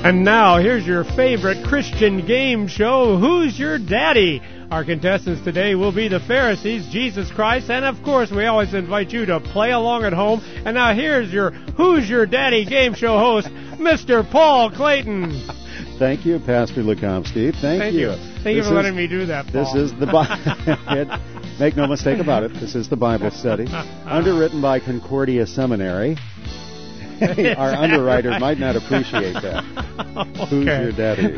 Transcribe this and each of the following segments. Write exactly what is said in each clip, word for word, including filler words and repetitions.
And now, here's your favorite Christian game show, Who's Your Daddy? Our contestants today will be the Pharisees, Jesus Christ, and of course, we always invite you to play along at home. And now, here's your Who's Your Daddy game show host, Mister Paul Clayton. Thank you, Pastor Lukomsky. Thank, Thank you. you. Thank you for is, letting me do that, Paul. This is the Bible. Make no mistake about it. This is the Bible study, underwritten by Concordia Seminary. Our underwriter right. might not appreciate that. Okay. Who's your daddy?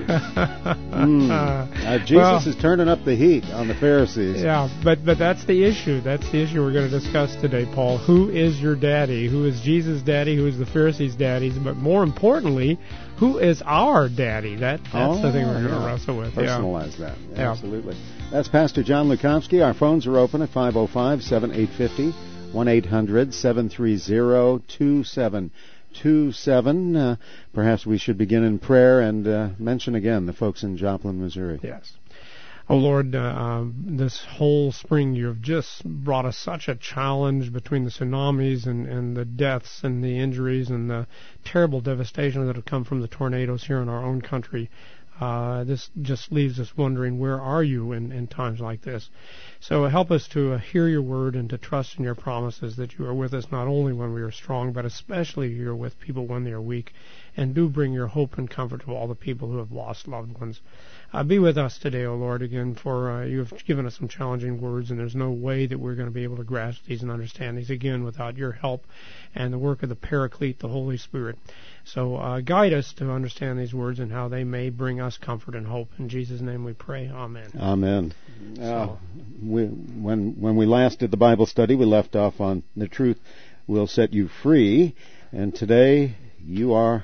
Mm. Uh, Jesus well, is turning up the heat on the Pharisees. Yeah, but but that's the issue. That's the issue we're going to discuss today, Paul. Who is your daddy? Who is Jesus' daddy? Who is the Pharisees' daddies? But more importantly, who is our daddy? That That's oh, the thing we're going yeah. to wrestle with. Personalize yeah. that. Yeah, yeah. Absolutely. That's Pastor John Lukomsky. Our phones are open at five oh five, seven eight five oh, one eight hundred, seven three zero, two seven two seven. Uh, perhaps we should begin in prayer and uh, mention again the folks in Joplin, Missouri. Yes. Oh, Lord, uh, um, this whole spring you have just brought us such a challenge between the tsunamis and, and the deaths and the injuries and the terrible devastation that have come from the tornadoes here in our own country. Uh, this just leaves us wondering, where are you in, in times like this? So help us to uh, hear your word and to trust in your promises that you are with us not only when we are strong, but especially you're with people when they are weak. And do bring your hope and comfort to all the people who have lost loved ones. Uh, be with us today, O Lord, again, for uh, you have given us some challenging words, and there's no way that we're going to be able to grasp these and understand these, again, without your help and the work of the Paraclete, the Holy Spirit. So uh, guide us to understand these words and how they may bring us comfort and hope. In Jesus' name we pray. Amen. Amen. So, uh, we, when, when we last did the Bible study, we left off on the truth will set you free, and today you are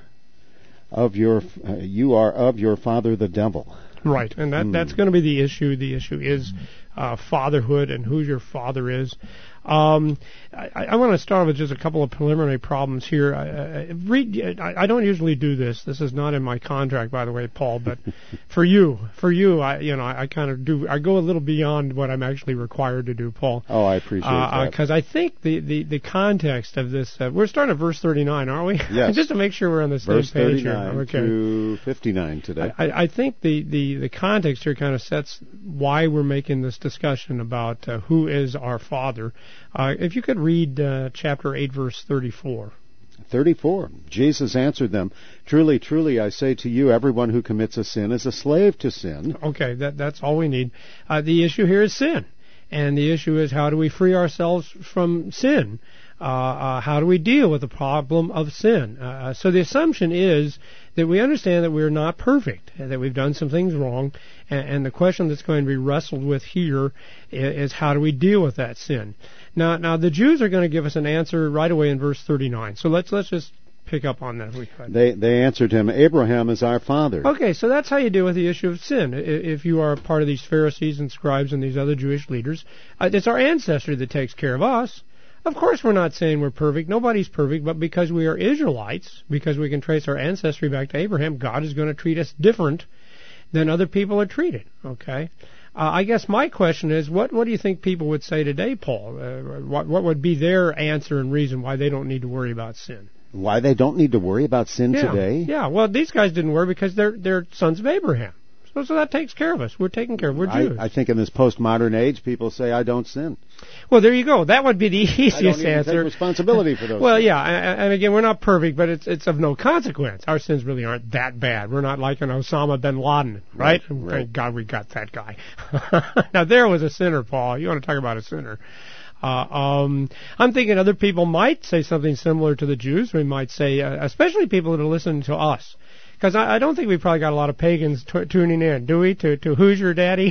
of your uh, you are of your father the devil. Right, and that, mm. that's going to be the issue. The issue is uh, fatherhood and who your father is. Um, I, I want to start with just a couple of preliminary problems here. I, I, read, I, I don't usually do this. This is not in my contract, by the way, Paul. But for you, for you, I you know I, I kind of do. I go a little beyond what I'm actually required to do, Paul. Oh, I appreciate uh, that. Because I think the, the, the context of this. Uh, we're starting at verse thirty-nine, aren't we? Yes. Just to make sure we're on the same verse page here. thirty-nine Okay. through fifty-nine today. I, I think the, the, the context here kind of sets why we're making this discussion about uh, who is our father. Uh, if you could read uh, chapter eight, verse thirty-four. thirty-four. Jesus answered them, "Truly, truly, I say to you, everyone who commits a sin is a slave to sin." Okay, that that's all we need. Uh, the issue here is sin. And the issue is, how do we free ourselves from sin? Uh, uh, how do we deal with the problem of sin? Uh, so the assumption is that we understand that we're not perfect, that we've done some things wrong, and, and the question that's going to be wrestled with here is, is how do we deal with that sin? Now, now the Jews are going to give us an answer right away in verse thirty-nine. So let's let's just pick up on that if we could. They they answered him, "Abraham is our father." Okay, so that's how you deal with the issue of sin. If you are part of these Pharisees and scribes and these other Jewish leaders, uh, it's our ancestry that takes care of us. Of course we're not saying we're perfect. Nobody's perfect, but because we are Israelites, because we can trace our ancestry back to Abraham, God is going to treat us different than other people are treated. Okay? Uh, I guess my question is, what what do you think people would say today, Paul? Uh, what what would be their answer and reason why they don't need to worry about sin? Why they don't need to worry about sin yeah, today? Yeah, well, these guys didn't worry because they're they're sons of Abraham. So, so that takes care of us. We're taken care of. We're Jews. I, I think in this postmodern age, people say, "I don't sin." Well, there you go. That would be the easiest I don't even answer. Take responsibility for those. Well, things. yeah, and, and again, we're not perfect, but it's it's of no consequence. Our sins really aren't that bad. We're not like an Osama bin Laden, right? Right, right. Thank God we got that guy. Now there was a sinner, Paul. You want to talk about a sinner? Uh, um, I'm thinking other people might say something similar to the Jews. We might say, uh, especially people that are listening to us. Because I, I don't think we probably got a lot of pagans t- tuning in, do we, to, to Who's Your Daddy?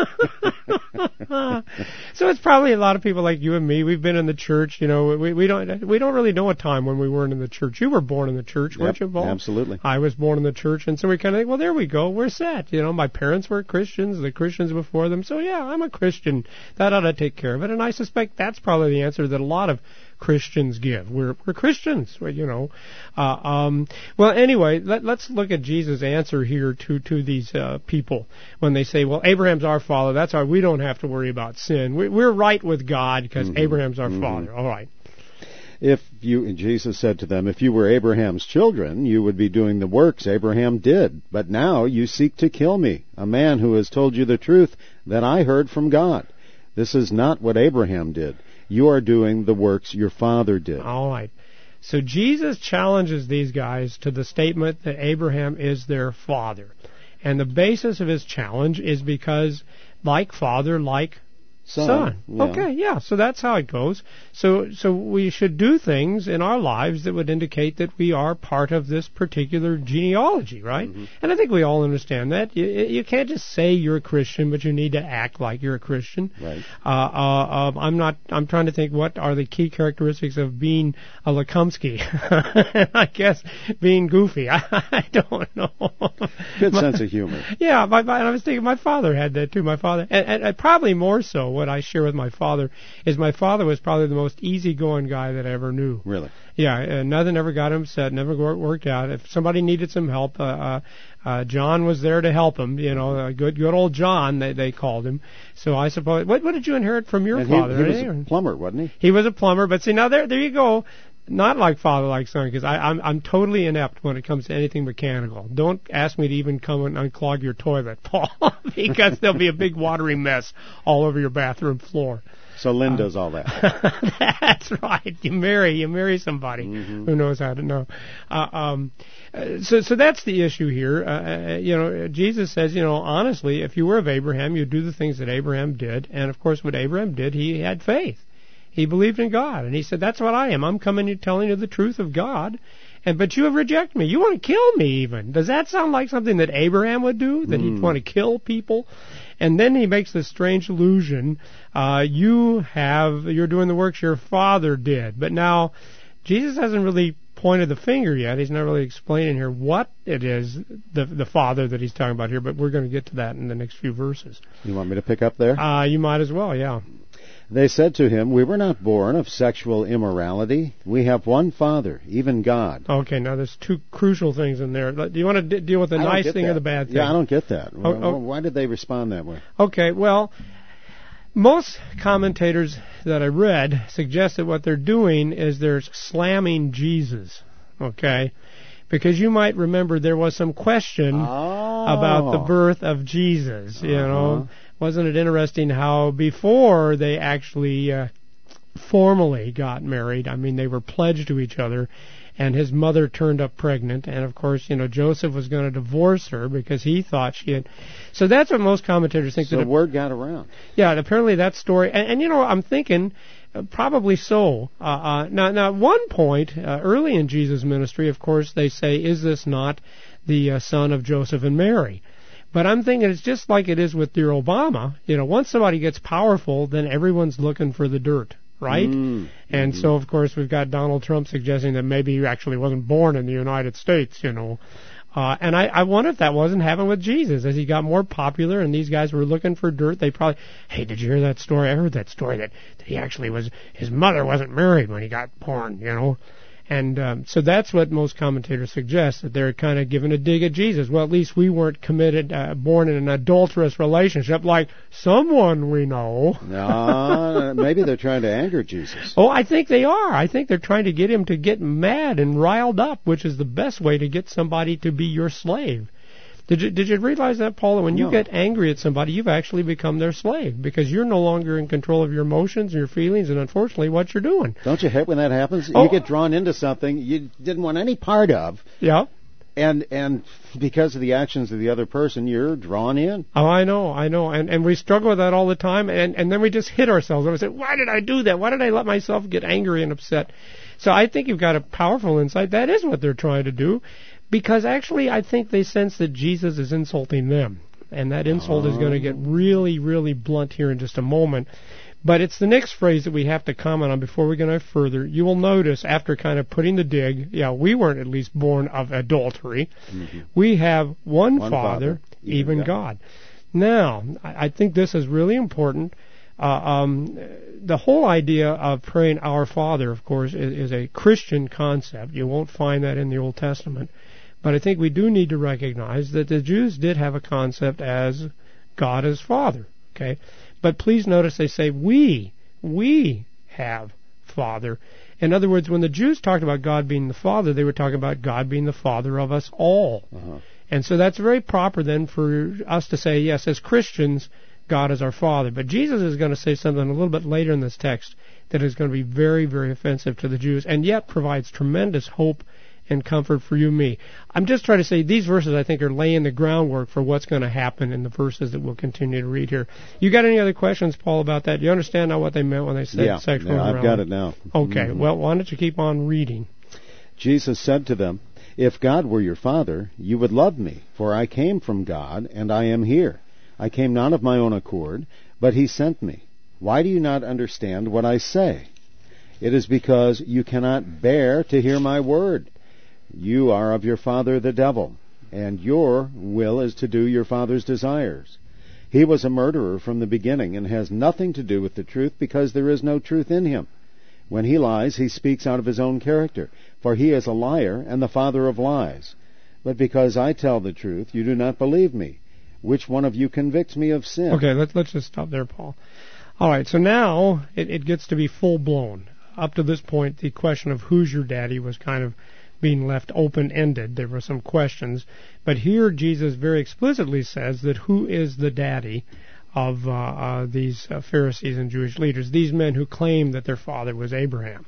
So it's probably a lot of people like you and me. We've been in the church, you know. We, we don't we don't really know a time when we weren't in the church. You were born in the church, Yep, weren't you, Paul? Absolutely. I was born in the church, and so we kind of think, well, there we go, we're set. You know, my parents were Christians, the Christians before them, so yeah, I'm a Christian. That ought to take care of it. And I suspect that's probably the answer that a lot of Christians give. We're we're Christians, you know. Uh, um, well, anyway, let, let's look at Jesus' answer here to to these uh, people when they say, "Well, Abraham's our father. That's why we don't have to worry about sin. We, we're right with God because mm-hmm. Abraham's our mm-hmm. father." All right. If you, Jesus said to them, if you were Abraham's children, you would be doing the works Abraham did. But now you seek to kill me, a man who has told you the truth that I heard from God. This is not what Abraham did. You are doing the works your father did. All right. So Jesus challenges these guys to the statement that Abraham is their father. And the basis of his challenge is because like father, like Son. Son. Yeah. Okay, yeah, so that's how it goes. So so we should do things in our lives that would indicate that we are part of this particular genealogy, right? Mm-hmm. And I think we all understand that. You, you can't just say you're a Christian, but you need to act like you're a Christian. Right. Uh, uh, uh, I'm not. I'm trying to think what are the key characteristics of being a Lekumsky. I guess being goofy. I, I don't know. Good my, sense of humor. Yeah, my, my, and I was thinking my father had that too. My father, and, and, and probably more so. What I share with my father is my father was probably the most easygoing guy that I ever knew. Really? Yeah, uh, nothing ever got him upset, never worked out. If somebody needed some help, uh, uh, uh, John was there to help him. You know, uh, good, good old John, they they called him. So I suppose, what what did you inherit from your and father? He, he was a plumber, wasn't he? He was a plumber, but see now there there you go. Not like father, like son, because I'm I'm totally inept when it comes to anything mechanical. Don't ask me to even come and unclog your toilet, Paul, because there'll be a big watery mess all over your bathroom floor. So Lynn uh, does all that. That's right. You marry, you marry somebody mm-hmm. who knows how to know. Uh, um, so, so that's the issue here. Uh, you know, Jesus says, you know, honestly, if you were of Abraham, you'd do the things that Abraham did, and of course, what Abraham did, he had faith. He believed in God, and he said, that's what I am. I'm coming and telling you the truth of God, and but you have rejected me. You want to kill me even. Does that sound like something that Abraham would do, that mm. he'd want to kill people? And then he makes this strange allusion, uh, you have, you're doing the works your father did. But now, Jesus hasn't really pointed the finger yet. He's not really explaining here what it is, the the father that he's talking about here, but we're going to get to that in the next few verses. You want me to pick up there? Uh, you might as well, yeah. They said to him, we were not born of sexual immorality. We have one Father, even God. Okay, now there's two crucial things in there. Do you want to d- deal with the nice thing that. or the bad thing? Yeah, I don't get that. Oh, oh. Why did they respond that way? Okay, well, most commentators that I read suggest that what they're doing is they're slamming Jesus, okay? Because you might remember there was some question oh. about the birth of Jesus, you uh-huh. know. Wasn't it interesting how before they actually uh, formally got married, I mean, they were pledged to each other, and his mother turned up pregnant, and of course, you know, Joseph was going to divorce her because he thought she had. So that's what most commentators think. So that the word got around. Yeah, and apparently that story, and, and you know, I'm thinking uh, probably so. Uh, uh, now, now, at one point uh, early in Jesus' ministry, of course, they say, "Is this not the uh, son of Joseph and Mary?" But I'm thinking it's just like it is with dear Obama. You know, once somebody gets powerful, then everyone's looking for the dirt, right? Mm, and mm-hmm. so, of course, we've got Donald Trump suggesting that maybe he actually wasn't born in the United States, you know. Uh, and I, I wonder if that wasn't happening with Jesus. As he got more popular and these guys were looking for dirt, they probably, hey, did you hear that story? I heard that story that, that he actually was, his mother wasn't married when he got born, you know. And um, so that's what most commentators suggest, that they're kind of giving a dig at Jesus. Well, at least we weren't committed, uh, born in an adulterous relationship like someone we know. No, maybe they're trying to anger Jesus. Oh, I think they are. I think they're trying to get him to get mad and riled up, which is the best way to get somebody to be your slave. Did you, did you realize that, Paula? When you no. get angry at somebody, you've actually become their slave because you're no longer in control of your emotions, your feelings, and unfortunately what you're doing. Don't you hate when that happens? Oh. You get drawn into something you didn't want any part of. Yeah. And and because of the actions of the other person, you're drawn in. Oh, I know, I know. And and we struggle with that all the time, and, and then we just hit ourselves. And we say, why did I do that? Why did I let myself get angry and upset? So I think you've got a powerful insight. That is what they're trying to do. Because actually, I think they sense that Jesus is insulting them. And that insult oh. is going to get really, really blunt here in just a moment. But it's the next phrase that we have to comment on before we go no further. You will notice, after kind of putting the dig, yeah, we weren't at least born of adultery. Mm-hmm. We have one, one Father, Father, even God. God. Now, I think this is really important. Uh, um, the whole idea of praying Our Father, of course, is, is a Christian concept. You won't find that in the Old Testament. But I think we do need to recognize that the Jews did have a concept as God as Father. Okay, but please notice they say we, we have Father, In other words, when the Jews talked about God being the Father, they were talking about God being the Father of us all. Uh-huh. And so that's very proper then for us to say, yes, as Christians, God is our Father. But Jesus is going to say something a little bit later in this text that is going to be very, very offensive to the Jews, and yet provides tremendous hope and comfort for you and me. I'm just trying to say these verses, I think, are laying the groundwork for what's going to happen in the verses that we'll continue to read here. You got any other questions, Paul, about that? Do you understand now what they meant when they said yeah, sexual yeah, immorality? I've got it now. Okay, Mm-hmm. well, why don't you keep on reading? Jesus said to them, "If God were your Father, you would love me, for I came from God, and I am here. I came not of my own accord, but he sent me. Why do you not understand what I say? It is because you cannot bear to hear my word. You are of your father the devil, and your will is to do your father's desires. He was a murderer from the beginning, and has nothing to do with the truth, because there is no truth in him. When he lies, he speaks out of his own character, for he is a liar and the father of lies. But because I tell the truth, you do not believe me. Which one of you convicts me of sin?" Okay, let's, let's just stop there, Paul. All right, so now it, it gets to be full-blown. Up to this point, the question of who's your daddy was kind of being left open-ended. There were some questions. But here Jesus very explicitly says that who is the daddy of uh, uh, these uh, Pharisees and Jewish leaders, these men who claim that their father was Abraham.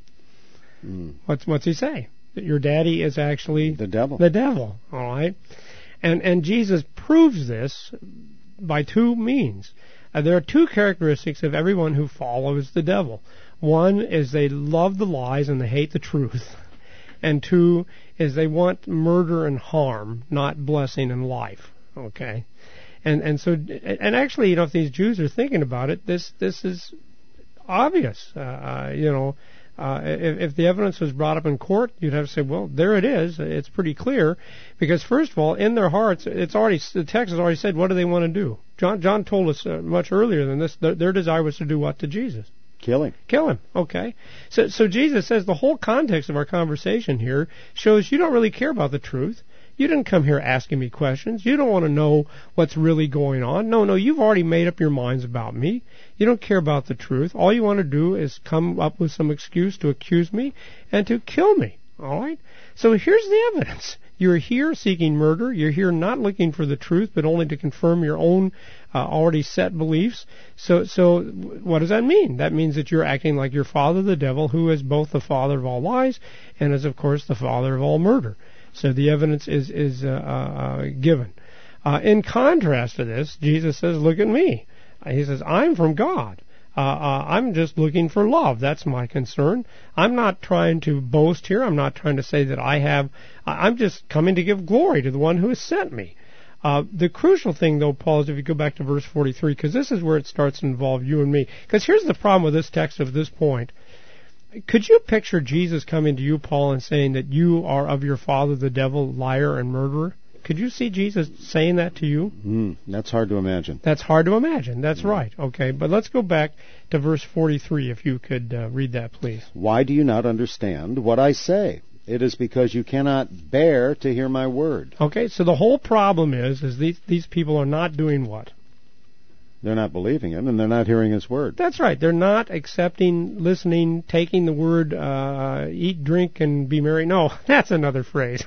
Mm. What's what's he say? That your daddy is actually the devil. The devil, all right? And and Jesus proves this by two means. Uh, there are two characteristics of everyone who follows the devil. One is they love the lies and they hate the truth. And two is they want murder and harm, not blessing and life. Okay? And and so and actually, you know, if these Jews are thinking about it, this this is obvious. Uh, uh, you know, uh, if, if the evidence was brought up in court, you'd have to say, well, there it is. It's pretty clear, because first of all, in their hearts, it's already the text has already said what do they want to do. John John told us uh, much earlier than this. Their, their desire was to do what to Jesus? Kill him. Kill him. Okay. So so Jesus says the whole context of our conversation here shows you don't really care about the truth. You didn't come here asking me questions. You don't want to know what's really going on. No, no, you've already made up your minds about me. You don't care about the truth. All you want to do is come up with some excuse to accuse me and to kill me. All right? So here's the evidence. You're here seeking murder. You're here not looking for the truth, but only to confirm your own uh, already set beliefs. So, so what does that mean? That means that you're acting like your father, the devil, who is both the father of all lies and is, of course, the father of all murder. So the evidence is is uh, uh, given. Uh, in contrast to this, Jesus says, "Look at me." Uh, he says, "I'm from God. Uh, uh, I'm just looking for love. That's my concern. I'm not trying to boast here. I'm not trying to say that I have. I'm just coming to give glory to the one who has sent me." Uh, the crucial thing, though, Paul, is if you go back to verse forty-three, because this is where it starts to involve you and me. Because here's the problem with this text at this point. Could you picture Jesus coming to you, Paul, and saying that you are of your father, the devil, liar, and murderer? Could you see Jesus saying that to you? Mm, that's hard to imagine. That's hard to imagine. That's mm. right. Okay, but let's go back to verse forty-three, if you could uh, read that, please. "Why do you not understand what I say? It is because you cannot bear to hear my word." Okay, so the whole problem is, is these, these people are not doing what? They're not believing him, and they're not hearing his word. That's right. They're not accepting, listening, taking the word, uh, eat, drink, and be merry. No, that's another phrase.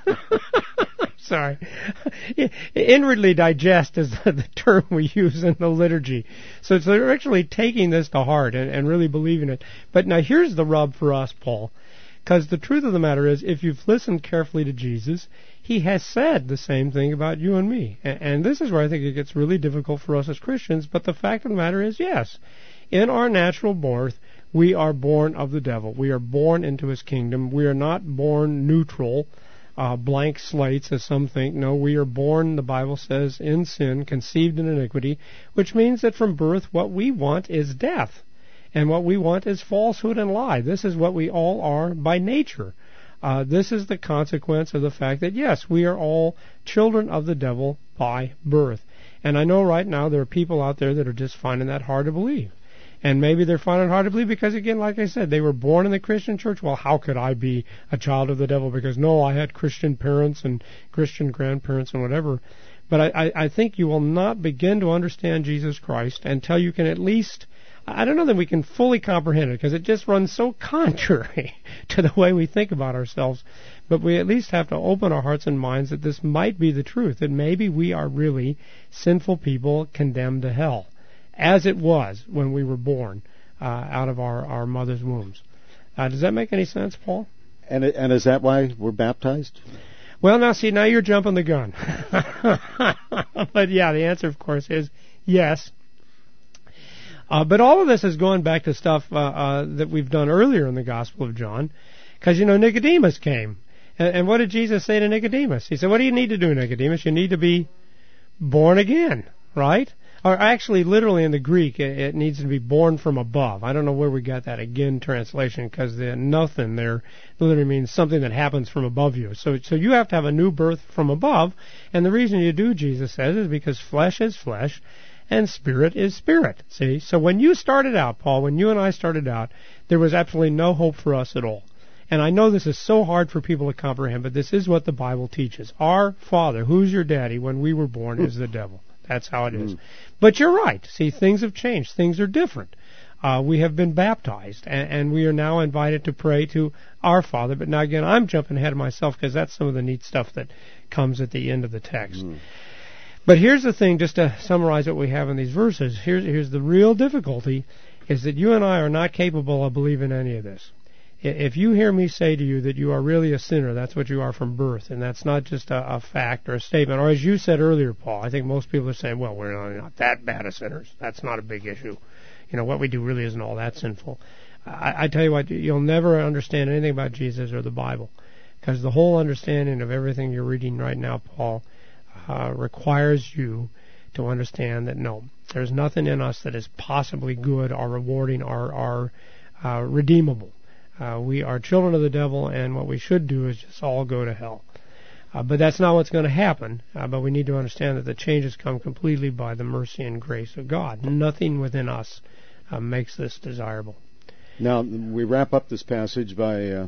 Sorry. Inwardly digest is the term we use in the liturgy. So, so they're actually taking this to heart and, and really believing it. But now here's the rub for us, Paul. Because the truth of the matter is, if you've listened carefully to Jesus, he has said the same thing about you and me. And, and this is where I think it gets really difficult for us as Christians. But the fact of the matter is, yes, in our natural birth, we are born of the devil. We are born into his kingdom. We are not born neutral, uh, blank slates, as some think. No, we are born, the Bible says, in sin, conceived in iniquity, which means that from birth what we want is death. And what we want is falsehood and lie. This is what we all are by nature. Uh, this is the consequence of the fact that, yes, we are all children of the devil by birth. And I know right now there are people out there that are just finding that hard to believe. And maybe they're finding it hard to believe because, again, like I said, they were born in the Christian church. Well, how could I be a child of the devil? Because, no, I had Christian parents and Christian grandparents and whatever. But I, I, I think you will not begin to understand Jesus Christ until you can at least I don't know that we can fully comprehend it because it just runs so contrary to the way we think about ourselves. But we at least have to open our hearts and minds that this might be the truth, that maybe we are really sinful people condemned to hell, as it was when we were born uh, out of our, our mother's wombs. Uh, does that make any sense, Paul? And and is that why we're baptized? Well, now, see, now you're jumping the gun. But, yeah, the answer, of course, is yes. Uh, but all of this is going back to stuff uh, uh, that we've done earlier in the Gospel of John. Because, you know, Nicodemus came. And, and what did Jesus say to Nicodemus? He said, what do you need to do, Nicodemus? You need to be born again, right? Or actually, literally in the Greek, it, it needs to be born from above. I don't know where we got that again translation, because the nothing there literally means something that happens from above you. So, so you have to have a new birth from above, and the reason you do, Jesus says, is because flesh is flesh, and spirit is spirit. See, so when you started out, Paul, when you and I started out, there was absolutely no hope for us at all. And I know this is so hard for people to comprehend, but this is what the Bible teaches. Our father, who's your daddy, when we were born, is the devil. That's how it is. Mm. But you're right. See, things have changed. Things are different. Uh, we have been baptized, and, and we are now invited to pray to our Father. But now, again, I'm jumping ahead of myself because that's some of the neat stuff that comes at the end of the text. Mm. But here's the thing, just to summarize what we have in these verses. Here's, here's the real difficulty, is that you and I are not capable of believing any of this. If you hear me say to you that you are really a sinner, that's what you are from birth, and that's not just a, a fact or a statement. Or as you said earlier, Paul, I think most people are saying, well, we're not that bad of sinners. That's not a big issue. You know, what we do really isn't all that sinful. I, I tell you what, you'll never understand anything about Jesus or the Bible, because the whole understanding of everything you're reading right now, Paul, uh, requires you to understand that, no, there's nothing in us that is possibly good or rewarding or, or uh, redeemable. Uh, we are children of the devil, and what we should do is just all go to hell. Uh, but that's not what's going to happen. Uh, but we need to understand that the changes come completely by the mercy and grace of God. Nothing within us uh, makes this desirable. Now, we wrap up this passage by uh,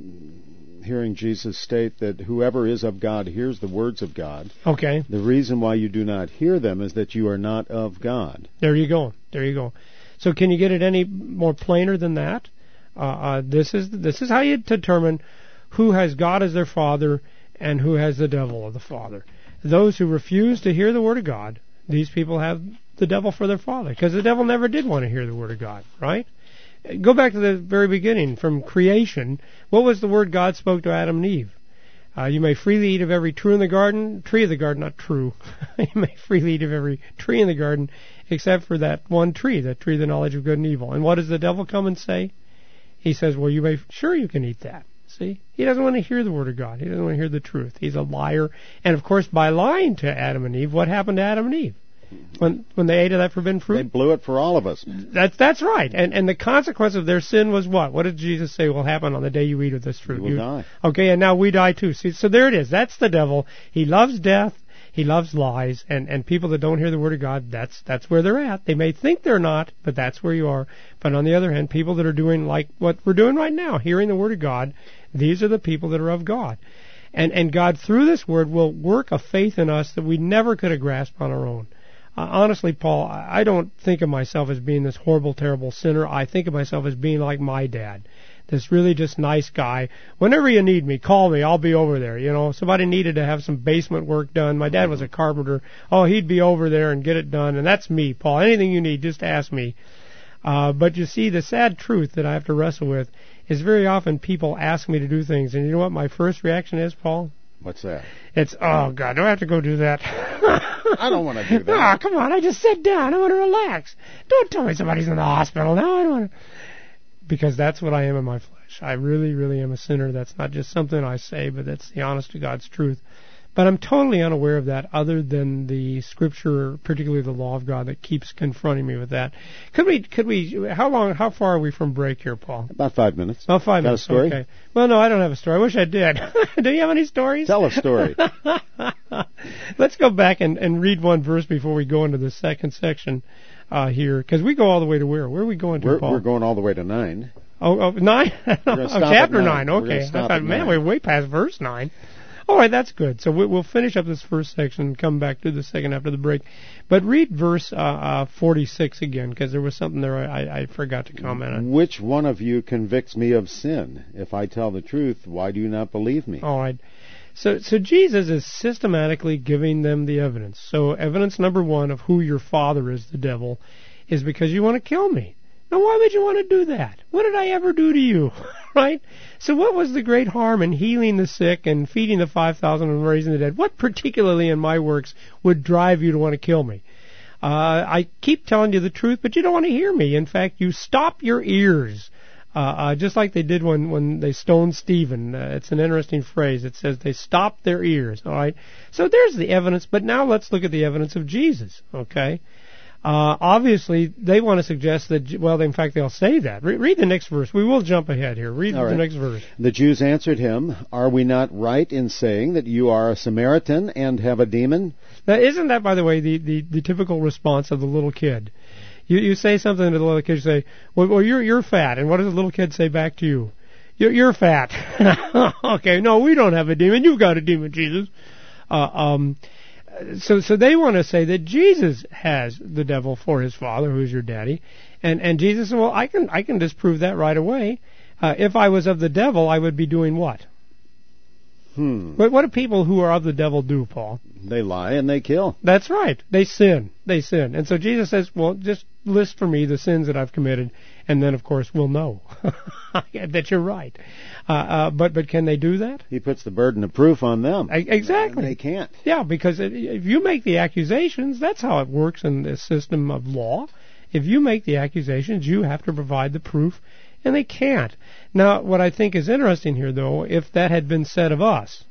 hearing Jesus state that whoever is of God hears the words of God. Okay. The reason why you do not hear them is that you are not of God. There you go. There you go. So can you get it any more plainer than that? Uh, uh, this is this is how you determine who has God as their father and who has the devil as the father. Those who refuse to hear the word of God, these people have the devil for their father, because the devil never did want to hear the word of God, right? Go back to the very beginning, from creation. What was the word God spoke to Adam and Eve? Uh, you may freely eat of every tree in the garden, tree of the garden, not true. You may freely eat of every tree in the garden, except for that one tree, that tree of the knowledge of good and evil. And what does the devil come and say? He says, well, you may, sure you can eat that. See? He doesn't want to hear the word of God. He doesn't want to hear the truth. He's a liar. And of course, by lying to Adam and Eve, what happened to Adam and Eve? When when they ate of that forbidden fruit? They blew it for all of us. That's that's right. And and the consequence of their sin was what? What did Jesus say will happen on the day you eat of this fruit? You will you, die. Okay, and now we die too. See, so there it is. That's the devil. He loves death. He loves lies, and, and people that don't hear the word of God, that's that's where they're at. They may think they're not, but that's where you are. But on the other hand, people that are doing like what we're doing right now, hearing the word of God, these are the people that are of God. And and God, through this word, will work a faith in us that we never could have grasped on our own. Uh, honestly, Paul, I don't think of myself as being this horrible, terrible sinner. I think of myself as being like my dad. This really just nice guy. Whenever you need me, call me. I'll be over there. You know, somebody needed to have some basement work done. My dad was a carpenter. Oh, he'd be over there and get it done. And that's me, Paul. Anything you need, just ask me. Uh, but you see, the sad truth that I have to wrestle with is very often people ask me to do things. And you know what my first reaction is, Paul? What's that? It's, oh, God, do I have to go do that? I don't want to do that. Oh, come on. I just sit down. I want to relax. Don't tell me somebody's in the hospital now. I don't want to. Because that's what I am in my flesh. I really, really am a sinner. That's not just something I say, but that's the honest to God's truth. But I'm totally unaware of that other than the Scripture, particularly the law of God, that keeps confronting me with that. Could we, could we, how long, how far are we from break here, Paul? About five minutes. About five Got minutes. a story? Okay. Well, no, I don't have a story. I wish I did. Do you have any stories? Tell a story. Let's go back and, and read one verse before we go into the second section. Uh, here, because we go all the way to where? Where are we going to, we're, Paul? We're going all the way to nine. Oh, oh nine? Oh, chapter nine. nine. Okay. I thought, man, nine. we're way past verse nine. All right, that's good. So we, we'll finish up this first section and come back to the second after the break. But read verse uh, uh, forty-six again, because there was something there I, I forgot to comment on. Which one of you convicts me of sin? If I tell the truth, why do you not believe me? All right. So, so Jesus is systematically giving them the evidence. So evidence number one of who your father is, the devil, is because you want to kill me. Now, why would you want to do that? What did I ever do to you? Right? So what was the great harm in healing the sick and feeding the five thousand and raising the dead? What particularly in my works would drive you to want to kill me? Uh, I keep telling you the truth, but you don't want to hear me. In fact, you stop your ears. Uh, uh, just like they did when, when they stoned Stephen. Uh, it's an interesting phrase. It says they stopped their ears, all right? So there's the evidence, but now let's look at the evidence of Jesus, okay? Uh, obviously, they want to suggest that, well, in fact, they'll say that. Re- read the next verse. We will jump ahead here. Read all the right. next verse. The Jews answered him, "Are we not right in saying that you are a Samaritan and have a demon?" Now, isn't that, by the way, the, the, the typical response of the little kid? You you say something to the little kid, you say, well, well you're you're fat. And what does the little kid say back to you? You're, you're fat. Okay, no, we don't have a demon. You've got a demon, Jesus. Uh, um, so so they want to say that Jesus has the devil for his father, who's your daddy. And and Jesus said, well, I can, I can disprove that right away. Uh, if I was of the devil, I would be doing what? Hmm. What, what do people who are of the devil do, Paul? They lie and they kill. That's right. They sin. They sin. And so Jesus says, well, just list for me the sins that I've committed, and then, of course, we'll know that you're right. Uh, uh, but but can they do that? He puts the burden of proof on them. I, exactly. And they can't. Yeah, because it, if you make the accusations, that's how it works in the system of law. If you make the accusations, you have to provide the proof, and they can't. Now, what I think is interesting here, though, if that had been said of us,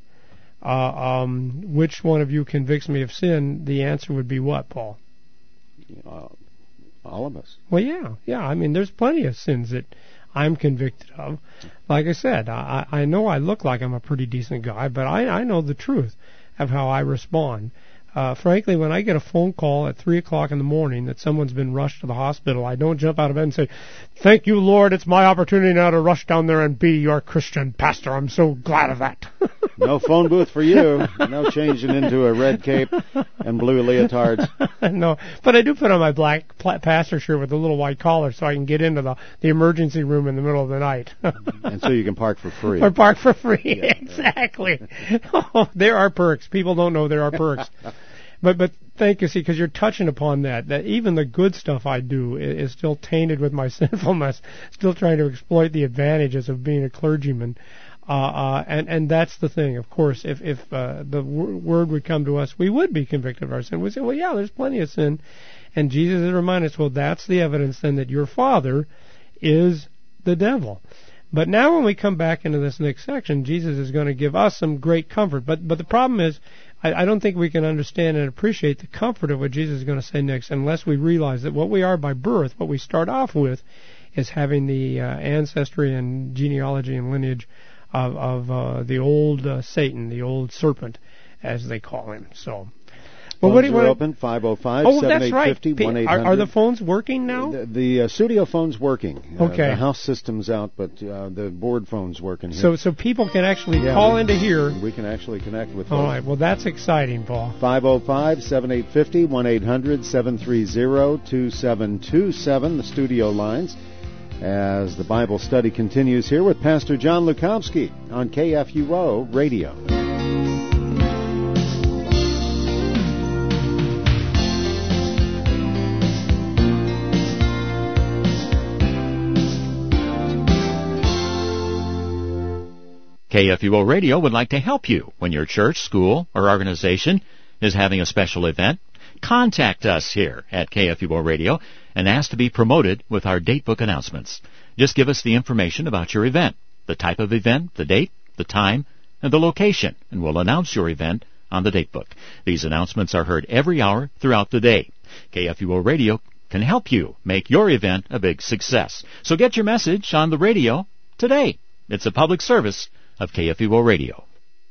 uh, um, which one of you convicts me of sin, the answer would be what, Paul? Uh, all of us. Well, yeah, yeah. I mean, there's plenty of sins that I'm convicted of. Like I said, I, I know I look like I'm a pretty decent guy, but I, I know the truth of how I respond. Uh, frankly, when I get a phone call at three o'clock in the morning that someone's been rushed to the hospital, I don't jump out of bed and say, "Thank you, Lord, it's my opportunity now to rush down there and be your Christian pastor. I'm so glad of that." No phone booth for you. No changing into a red cape and blue leotards. No, but I do put on my black pla- pastor shirt with a little white collar so I can get into the, the emergency room in the middle of the night. And so you can park for free. Or park for free, Yeah, exactly. Oh, there are perks. People don't know there are perks. But but thank you, see, because you're touching upon that, that even the good stuff I do is, is still tainted with my sinfulness, still trying to exploit the advantages of being a clergyman. Uh, uh, and, and that's the thing. Of course, if, if uh, the w- word would come to us, we would be convicted of our sin. We'd say, well, yeah, there's plenty of sin. And Jesus is reminding us, well, that's the evidence then that your father is the devil. But now when we come back into this next section, Jesus is going to give us some great comfort. But but the problem is, I, I don't think we can understand and appreciate the comfort of what Jesus is going to say next unless we realize that what we are by birth, what we start off with, is having the uh, ancestry and genealogy and lineage of, of uh, the old uh, Satan, the old serpent, as they call him. So. Well, what do phones you are want? open, five oh five, Oh, seven that's eight right. five oh, one eight hundred. Are, are the phones working now? The, the uh, studio phone's working. Uh, Okay. The house system's out, but uh, the board phone's working here. So so people can actually Yeah, call we- into here. We can actually connect with All folks. right. Well, that's exciting, Paul. five oh five, seven eight five oh, one eight hundred, seven three zero, two seven two seven, the studio lines, as the Bible study continues here with Pastor John Lukowski on K F U O Radio. K F U O Radio would like to help you when your church, school, or organization is having a special event. Contact us here at K F U O Radio and ask to be promoted with our datebook announcements. Just give us the information about your event, the type of event, the date, the time, and the location, and we'll announce your event on the datebook. These announcements are heard every hour throughout the day. K F U O Radio can help you make your event a big success. So get your message on the radio today. It's a public service of K F U O Radio.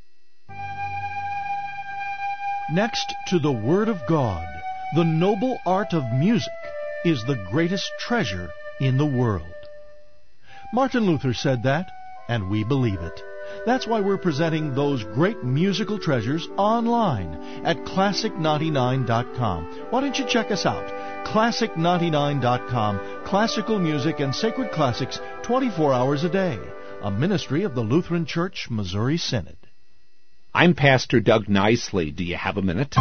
Next to the Word of God, the noble art of music is the greatest treasure in the world. Martin Luther said that, and we believe it. That's why we're presenting those great musical treasures online at classic ninety-nine dot com. Why don't you check us out? classic ninety-nine dot com. Classical music and sacred classics twenty-four hours a day. A ministry of the Lutheran Church, Missouri Synod. I'm Pastor Doug Nicely. Do you have a minute?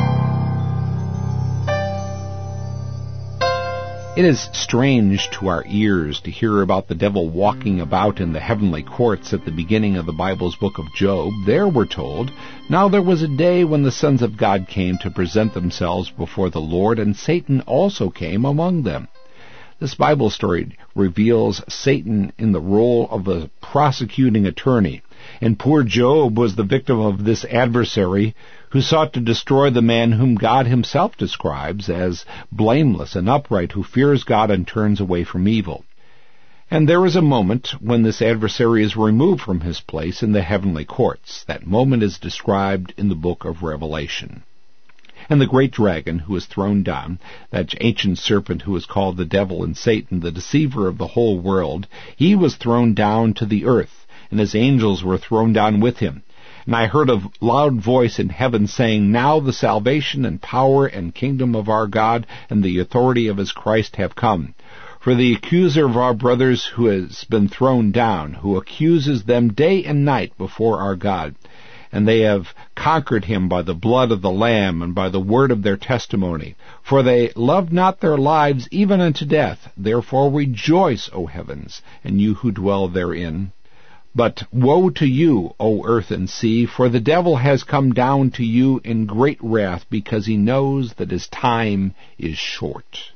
It is strange to our ears to hear about the devil walking about in the heavenly courts at the beginning of the Bible's book of Job. There we're told, "Now there was a day when the sons of God came to present themselves before the Lord, and Satan also came among them." This Bible story reveals Satan in the role of a prosecuting attorney, and poor Job was the victim of this adversary who sought to destroy the man whom God himself describes as blameless and upright, who fears God and turns away from evil. And there is a moment when this adversary is removed from his place in the heavenly courts. That moment is described in the book of Revelation. And the great dragon who is thrown down, that ancient serpent who is called the devil and Satan, the deceiver of the whole world, he was thrown down to the earth, and his angels were thrown down with him. And I heard a loud voice in heaven saying, "Now the salvation and power and kingdom of our God and the authority of his Christ have come. For the accuser of our brothers who has been thrown down, who accuses them day and night before our God. And they have conquered him by the blood of the Lamb and by the word of their testimony. For they loved not their lives even unto death. Therefore rejoice, O heavens, and you who dwell therein. But woe to you, O earth and sea, for the devil has come down to you in great wrath, because he knows that his time is short."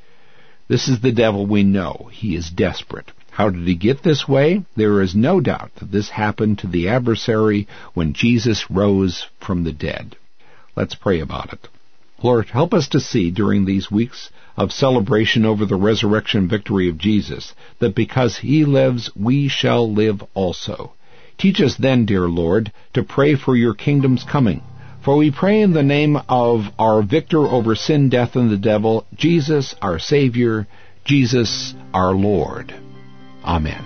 This is the devil we know. He is desperate. How did he get this way? There is no doubt that this happened to the adversary when Jesus rose from the dead. Let's pray about it. Lord, help us to see during these weeks of celebration over the resurrection victory of Jesus, that because he lives, we shall live also. Teach us then, dear Lord, to pray for your kingdom's coming. For we pray in the name of our victor over sin, death, and the devil, Jesus, our Savior, Jesus, our Lord. Amen.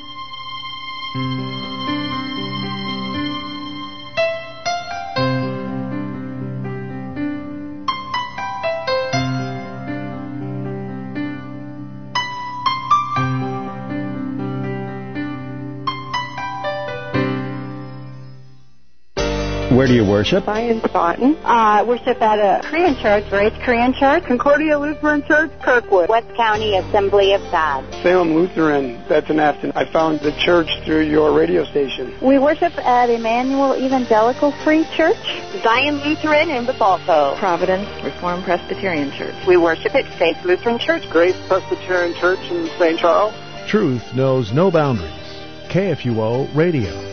Where do you worship? I in Staunton. I uh, worship at a Korean church, Grace Korean Church. Concordia Lutheran Church, Kirkwood. West County Assembly of God. Salem Lutheran, that's in Afton. I found the church through your radio station. We worship at Emmanuel Evangelical Free Church. Zion Lutheran in Bethalto. Providence Reformed Presbyterian Church. We worship at Faith Lutheran Church. Grace Presbyterian Church in Saint Charles. Truth knows no boundaries. K F U O Radio.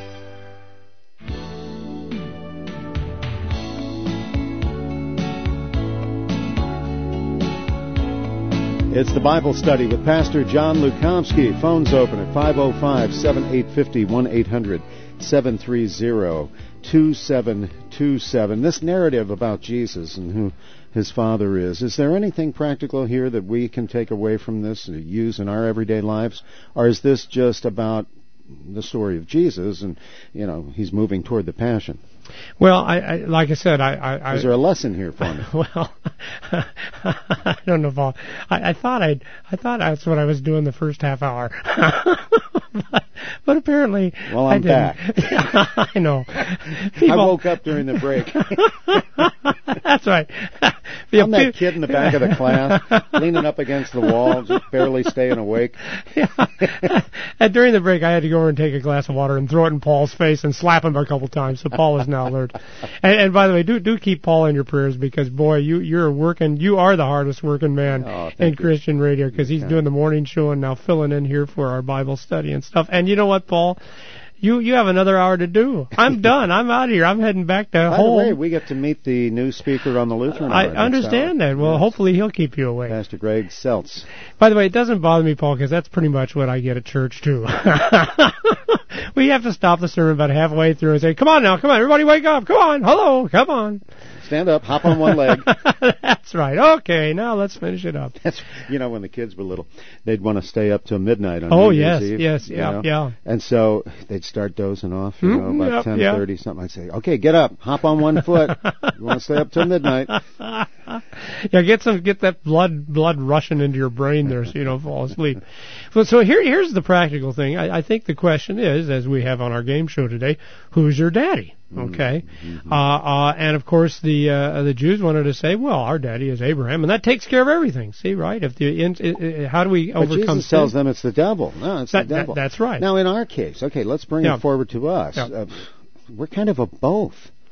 It's the Bible Study with Pastor John Lukomsky. Phones open at five oh five, seven eight five oh, one eight hundred, seven three zero, two seven two seven. This narrative about Jesus and who his Father is, is there anything practical here that we can take away from this and use in our everyday lives? Or is this just about the story of Jesus and, you know, he's moving toward the Passion? Well, I, I like I said, I, I, I is there a lesson here for me? Well, I don't know if I'll, I, I thought I, I thought that's what I was doing the first half hour, but, but apparently, well, I'm I didn't. back. Yeah, I know. People, I woke up during the break. That's right. I'm that kid in the back of the class, leaning up against the wall, just barely staying awake. Yeah. And during the break, I had to go over and take a glass of water and throw it in Paul's face and slap him a couple times. So Paul is now alert. And, and by the way, do do keep Paul in your prayers, because boy, you you're working. You are the hardest working man oh, in you. Christian radio, because he's yeah. doing the morning show and now filling in here for our Bible study and stuff. And you know what, Paul? You you have another hour to do. I'm done. I'm out of here. I'm heading back to By home. By the way, we get to meet the new speaker on the Lutheran I hour understand that. Well, yes. Hopefully he'll keep you awake. Pastor Greg Seltz. By the way, it doesn't bother me, Paul, because that's pretty much what I get at church, too. We have to stop the sermon about halfway through and say, come on now, come on, everybody wake up, come on, hello, come on. Stand up, hop on one leg. That's right. Okay, now let's finish it up. That's, you know, when the kids were little, they'd want to stay up till midnight on Oh, New yes, Year's Eve, yes, you yeah, know? yeah. And so they'd start dozing off, you know, Mm, about yep, ten thirty, yeah. something. I'd say, okay, get up, hop on one foot. You want to stay up till midnight. Yeah, get some, get that blood, blood rushing into your brain there, so you don't fall asleep. So, so here, here's the practical thing. I, I think the question is, as we have on our game show today, who's your daddy? Okay, mm-hmm. uh, uh, and of course the uh, the Jews wanted to say, well, our daddy is Abraham, and that takes care of everything. See, right? If the in, in, how do we but overcome? Jesus tells them it's the devil. No, it's that, the devil. That, that's right. Now, in our case, okay, let's bring yeah. it forward to us. Yeah. Uh, we're kind of a both.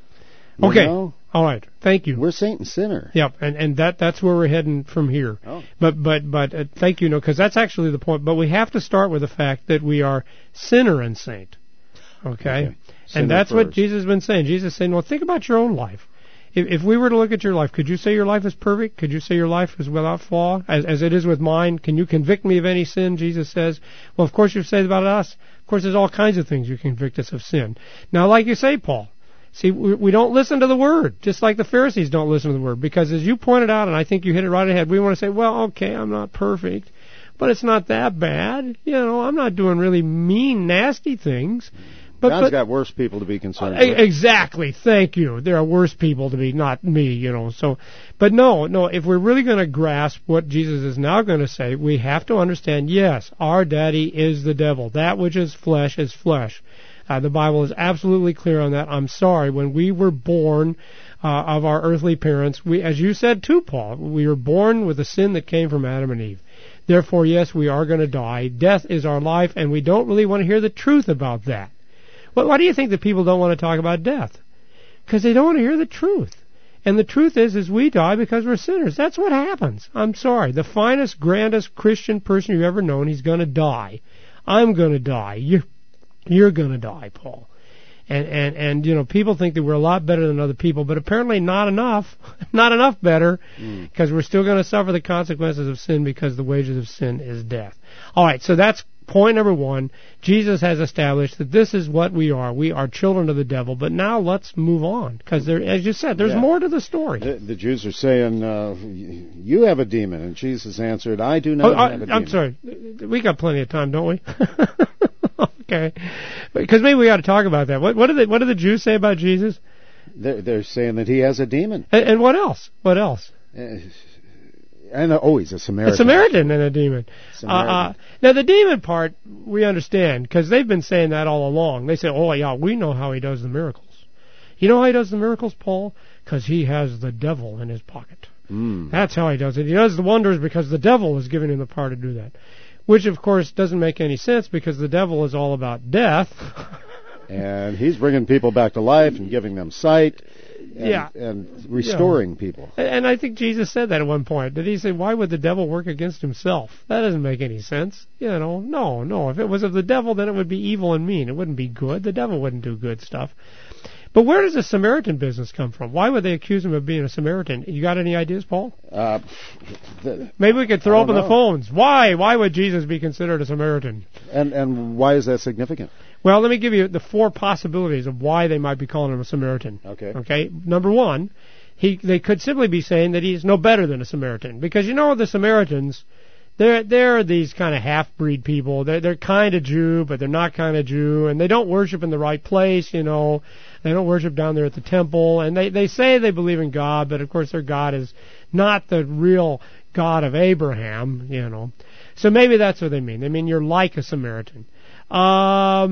You okay. know? All right. Thank you. We're saint and sinner. Yep, and and that that's where we're heading from here. Oh. But but but uh, thank you, no, because that's actually the point. But we have to start with the fact that we are sinner and saint. Okay. okay. And that's first. What Jesus has been saying. Jesus is saying, well, think about your own life. If, if we were to look at your life, could you say your life is perfect? Could you say your life is without flaw, as, as it is with mine? Can you convict me of any sin? Jesus says. Well, of course you say about us. Of course, there's all kinds of things you convict us of sin. Now, like you say, Paul, see, we, we don't listen to the Word, just like the Pharisees don't listen to the Word. Because as you pointed out, and I think you hit it right ahead, we want to say, well, okay, I'm not perfect, but it's not that bad. You know, I'm not doing really mean, nasty things. But, God's but, got worse people to be concerned uh, with. Exactly. Thank you. There are worse people to be, not me, you know. So, but no, no, if we're really going to grasp what Jesus is now going to say, we have to understand, yes, our daddy is the devil. That which is flesh is flesh. Uh, the Bible is absolutely clear on that. I'm sorry. When we were born uh, of our earthly parents, we, as you said too, Paul, we were born with the sin that came from Adam and Eve. Therefore, yes, we are going to die. Death is our life, and we don't really want to hear the truth about that. Well, why do you think that people don't want to talk about death? Because they don't want to hear the truth. And the truth is, is we die because we're sinners. That's what happens. I'm sorry. The finest, grandest Christian person you've ever known, he's going to die. I'm going to die. You're, you're going to die, Paul. And, and, and, you know, people think that we're a lot better than other people, but apparently not enough. Not enough better, because mm. we're still going to suffer the consequences of sin, because the wages of sin is death. All right, so that's point number one. Jesus has established that this is what we are. We are children of the devil. But now let's move on, because there, as you said, there's yeah. more to the story. The, the Jews are saying, uh, you have a demon. And Jesus answered, I do not oh, I, have a demon. I'm sorry. We got plenty of time, don't we? Okay. Because maybe we ought to talk about that. What, what, do they, what do the Jews say about Jesus? They're, they're saying that he has a demon. And, and what else? What else? Uh, And uh, oh, he's a Samaritan. A Samaritan and a demon. Samaritan. Uh, uh, now, the demon part, we understand, because they've been saying that all along. They say, oh, yeah, we know how he does the miracles. You know how he does the miracles, Paul? Because he has the devil in his pocket. Mm. That's how he does it. He does the wonders because the devil is giving him the power to do that. Which, of course, doesn't make any sense, because the devil is all about death. And he's bringing people back to life and giving them sight. And, yeah. and restoring yeah. people. And I think Jesus said that at one point. Did he say, why would the devil work against himself? That doesn't make any sense. You know, no, no. If it was of the devil, then it would be evil and mean. It wouldn't be good. The devil wouldn't do good stuff. But where does the Samaritan business come from? Why would they accuse him of being a Samaritan? You got any ideas, Paul? Uh, the, Maybe we could throw open know. the phones. Why? Why would Jesus be considered a Samaritan? And and why is that significant? Well, let me give you the four possibilities of why they might be calling him a Samaritan. Okay. Okay. Number one, he they could simply be saying that he's no better than a Samaritan, because you know the Samaritans, they're they're these kind of half-breed people. They're they're kind of Jew, but they're not kind of Jew, and they don't worship in the right place. You know, they don't worship down there at the temple, and they they say they believe in God, but of course their God is not the real God of Abraham. You know, so maybe that's what they mean. They mean you're like a Samaritan. Uh,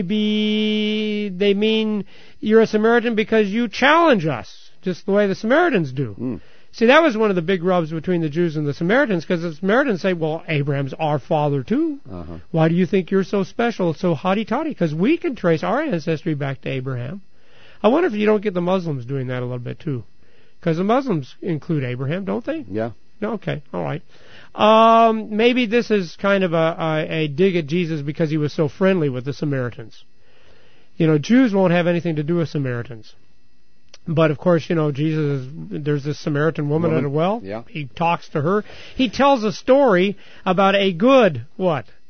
maybe they mean you're a Samaritan because you challenge us, just the way the Samaritans do. Mm. See, that was one of the big rubs between the Jews and the Samaritans, because the Samaritans say, well, Abraham's our father too. Uh-huh. Why do you think you're so special, so haughty-taughty? Because we can trace our ancestry back to Abraham. I wonder if you don't get the Muslims doing that a little bit too. Because the Muslims include Abraham, don't they? Yeah. Okay, all right. Um, maybe this is kind of a, a, a dig at Jesus because he was so friendly with the Samaritans. You know, Jews won't have anything to do with Samaritans. But, of course, you know, Jesus, is, there's this Samaritan woman, woman at a well. Yeah. He talks to her. He tells a story about a good, what?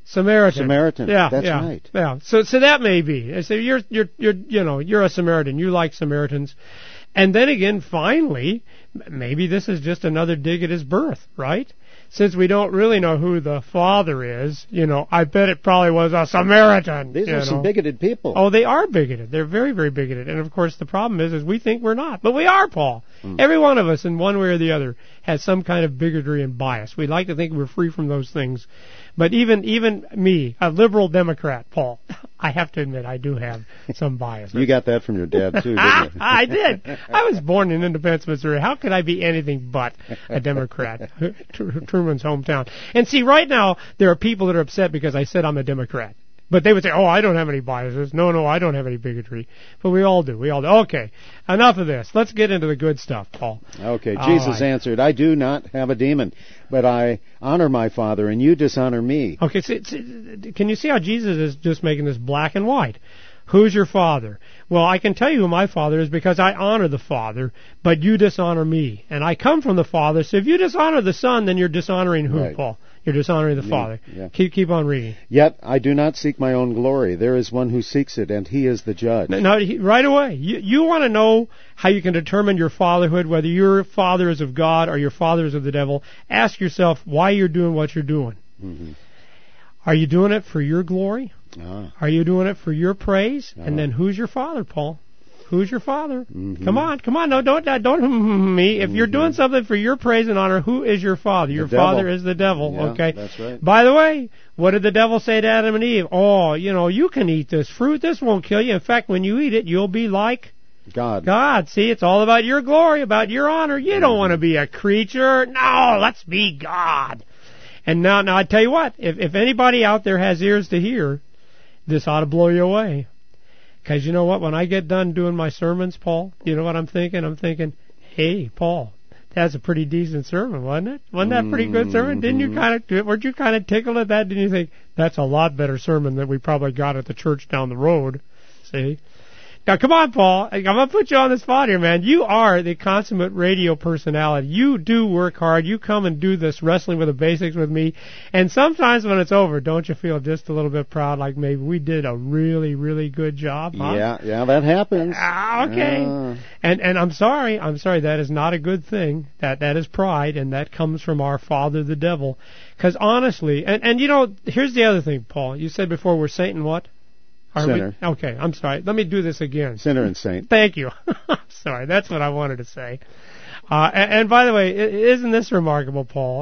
Samaritan. Samaritan. Yeah, That's yeah, right. Yeah. So, so that may be. I say you're, you're, you're, you know, you're a Samaritan. You like Samaritans, and then again, finally, maybe this is just another dig at his birth, right? Since we don't really know who the father is, you know, I bet it probably was a Samaritan. These you are know. some bigoted people. Oh, they are bigoted. They're very, very bigoted. And of course, the problem is, is we think we're not, but we are, Paul. Mm. Every one of us, in one way or the other, has some kind of bigotry and bias. We like to think we're free from those things, but even, even me, a liberal Democrat, Paul, I have to admit I do have some bias. You got that from your dad too, didn't you? I did. I was born in Independence, Missouri. How could I be anything but a Democrat? Truman's hometown. And see, right now there are people that are upset because I said I'm a Democrat. But they would say, oh, I don't have any biases. No, no, I don't have any bigotry. But we all do. We all do. Okay, enough of this. Let's get into the good stuff, Paul. Okay, all Jesus right. answered, I do not have a demon, but I honor my Father, and you dishonor me. Okay, so, so, can you see how Jesus is just making this black and white? Who's your father? Well, I can tell you who my father is because I honor the Father, but you dishonor me. And I come from the Father, so if you dishonor the Son, then you're dishonoring who, right. Paul? You're dishonoring the Me, Father. yeah. Keep keep on reading. Yet I do not seek my own glory. There is one who seeks it, and he is the judge. Now, he, right away, you, you want to know how you can determine your fatherhood, whether your father is of God or your father is of the devil. Ask yourself why you're doing what you're doing. Mm-hmm. Are Are you doing it for your glory? Ah. Are you doing it for your praise? Ah. And then who's your father, Paul? Who's your father? Mm-hmm. Come on, come on, no, don't, don't me. If you're doing something for your praise and honor, who is your father? Your The devil. father is the devil. Yeah, okay, that's right. By the way, what did the devil say to Adam and Eve? Oh, you know, you can eat this fruit. This won't kill you. In fact, when you eat it, you'll be like God. God. See, it's all about your glory, about your honor. You mm-hmm. don't want to be a creature. No, let's be God. And now, now I tell you what, if if anybody out there has ears to hear, this ought to blow you away. Because you know what? When I get done doing my sermons, Paul, you know what I'm thinking? I'm thinking, hey, Paul, that's a pretty decent sermon, wasn't it? Wasn't that a pretty good sermon? Didn't you kind of, weren't you kind of tickled at that? Didn't you think, that's a lot better sermon than we probably got at the church down the road? See? Now, come on, Paul. I'm going to put you on the spot here, man. You are the consummate radio personality. You do work hard. You come and do this wrestling with the basics with me. And sometimes when it's over, don't you feel just a little bit proud, like maybe we did a really, really good job? Huh? Yeah, yeah, that happens. Ah, okay. Uh. And and I'm sorry. I'm sorry. That is not a good thing. That That is pride, and that comes from our father, the devil. Because honestly, and, and you know, here's the other thing, Paul. You said before we're Satan what? Are Sinner. We? Okay, I'm sorry. Let me do this again. Sinner and saint. Thank you. Sorry, that's what I wanted to say. Uh, and, and by the way, isn't this remarkable, Paul?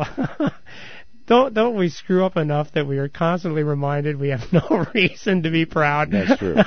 don't don't we screw up enough that we are constantly reminded we have no reason to be proud? That's true.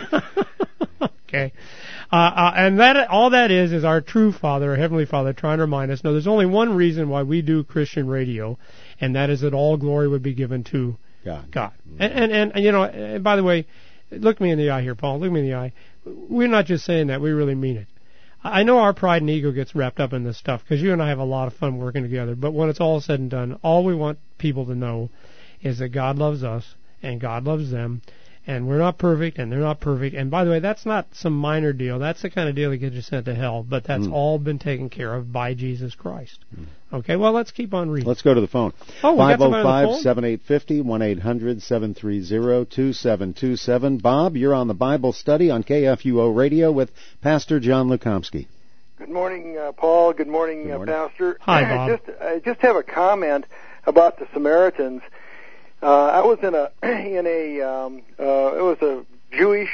Okay. Uh, uh, and that all that is is our true Father, our Heavenly Father, trying to remind us. No, there's only one reason why we do Christian radio, and that is that all glory would be given to God. God. And, and, and, and you know, and by the way, look me in the eye here, Paul. Look me in the eye. We're not just saying that. We really mean it. I know our pride and ego gets wrapped up in this stuff because you and I have a lot of fun working together. But when it's all said and done, all we want people to know is that God loves us and God loves them. And we're not perfect, and they're not perfect. And by the way, that's not some minor deal. That's the kind of deal that gets you sent to hell. But that's mm. all been taken care of by Jesus Christ. Mm. Okay, well, let's keep on reading. Let's go to the phone. Oh, five oh five, seven eight five oh, one eight hundred, seven three zero, two seven two seven. Bob, you're on the Bible study on K F U O Radio with Pastor John Lukomsky. Good morning, uh, Paul. Good morning, Good morning. Uh, Pastor. Hi, Bob. I just, I just have a comment about the Samaritans. Uh, I was in a in a um, uh, it was a Jewish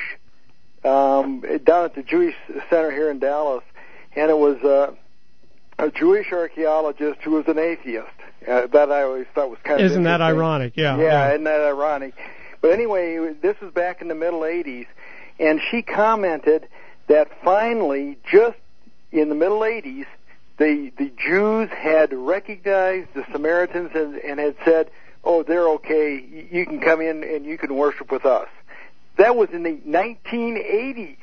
um, down at the Jewish Center here in Dallas, and it was uh, a Jewish archaeologist who was an atheist. Uh, that I always thought was kind of isn't that ironic? Yeah, yeah, yeah, isn't that ironic? But anyway, this was back in the Middle eighties, and she commented that finally, just in the Middle eighties, the the Jews had recognized the Samaritans and, and had said, oh, they're okay, you can come in and you can worship with us. That was in the nineteen eighties.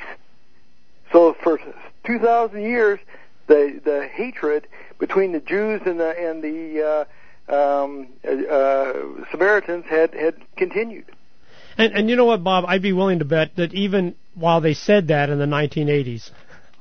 So for two thousand years, the the hatred between the Jews and the and the uh, um, uh, Samaritans had, had continued. And, and you know what, Bob? I'd be willing to bet that even while they said that in the nineteen eighties,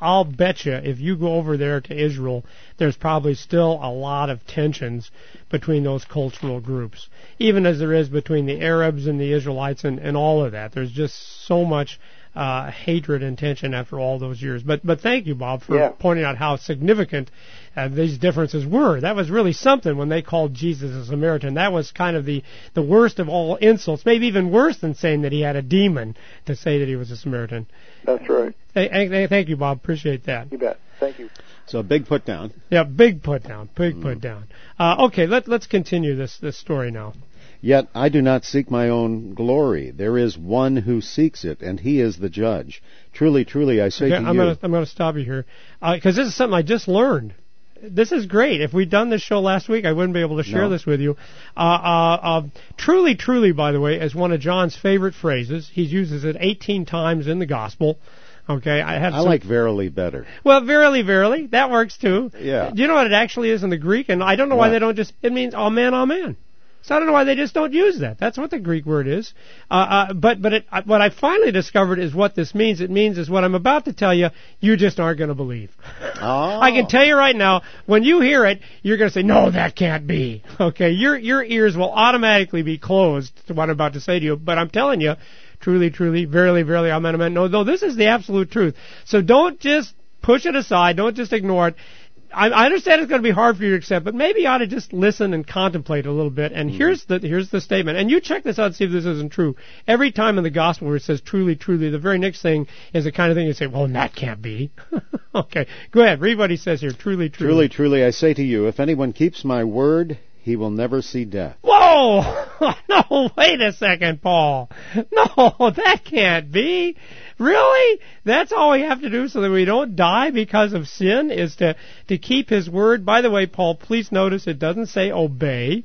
I'll bet you if you go over there to Israel, there's probably still a lot of tensions between those cultural groups, even as there is between the Arabs and the Israelites and, and all of that. There's just so much uh, hatred and tension after all those years. But but thank you, Bob, for yeah. pointing out how significant uh, these differences were. That was really something when they called Jesus a Samaritan. That was kind of the, the worst of all insults, maybe even worse than saying that he had a demon to say that he was a Samaritan. That's right. Hey, hey, thank you, Bob. Appreciate that. You bet. Thank you. So a big put down. Yeah, big put down. Big Mm. put down. Uh, okay, let, let's continue this, this story now. Yet I do not seek my own glory. There is one who seeks it, and he is the judge. Truly, truly, I say Okay, to I'm you. Gonna, I'm going to stop you here because uh, this is something I just learned. This is great. If we'd done this show last week, I wouldn't be able to share No. this with you. Uh, uh, uh, truly, truly, by the way, is one of John's favorite phrases. He uses it eighteen times in the gospel. Okay, I have. I some, like verily better. Well, verily, verily, that works too. Yeah. Do you know what it actually is in the Greek? And I don't know why What? they don't just. It means amen, amen. So I don't know why they just don't use that. That's what the Greek word is. Uh, uh, but but it, uh, what I finally discovered is what this means. It means is what I'm about to tell you, you just aren't going to believe. Oh. I can tell you right now, when you hear it, you're going to say, no, that can't be. Okay, your your ears will automatically be closed to what I'm about to say to you. But I'm telling you, truly, truly, verily, verily, amen, amen. No, no, this is the absolute truth. So don't just push it aside. Don't just ignore it. I, I understand it's going to be hard for you to accept, but maybe you ought to just listen and contemplate a little bit. And mm-hmm. here's the here's the statement. And you check this out and see if this isn't true. Every time in the gospel where it says truly, truly, the very next thing is the kind of thing you say, well, that can't be. Okay, go ahead. Read what he says here. Truly, truly. Truly, truly, I say to you, if anyone keeps my word, he will never see death. Whoa! No, wait a second, Paul. No, that can't be. Really? That's all we have to do so that we don't die because of sin is to, to keep his word. By the way, Paul, please notice it doesn't say obey.